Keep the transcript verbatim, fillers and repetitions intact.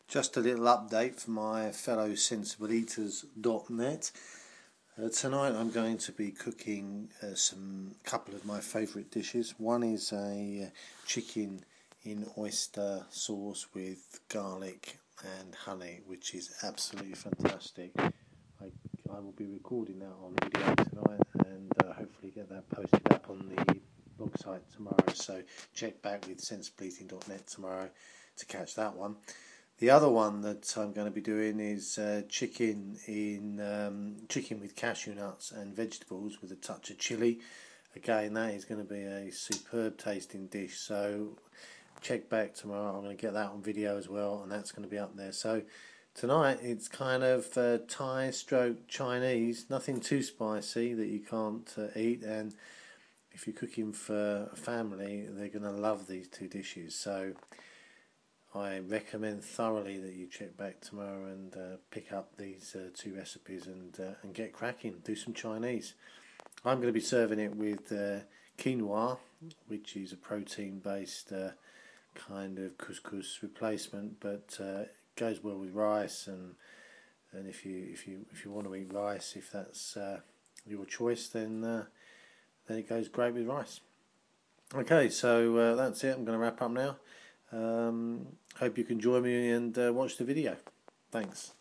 Just a little update for my fellow sensible eaters dot net. Uh, tonight I'm going to be cooking uh, some couple of my favourite dishes. One is a uh, chicken in oyster sauce with garlic and honey, which is absolutely fantastic. I, I will be recording that on video tonight and uh, hopefully get that posted up on the blog site tomorrow. So check back with sensible eating dot net tomorrow to catch that one. The other one that I'm going to be doing is uh, chicken in um, chicken with cashew nuts and vegetables with a touch of chilli. Again, that is going to be a superb tasting dish. So check back tomorrow. I'm going to get that on video as well, and that's going to be up there. So tonight it's kind of uh, Thai stroke Chinese, nothing too spicy that you can't uh, eat. And if you're cooking for a family, they're going to love these two dishes. So I recommend thoroughly that you check back tomorrow and uh, pick up these uh, two recipes and uh, and get cracking. Do some Chinese. I'm going to be serving it with uh, quinoa, which is a protein-based uh, kind of couscous replacement, but uh, goes well with rice. And and if you if you if you want to eat rice, if that's uh, your choice, then uh, then it goes great with rice. Okay, so uh, that's it. I'm going to wrap up now. Um, hope you can join me and uh, watch the video. Thanks.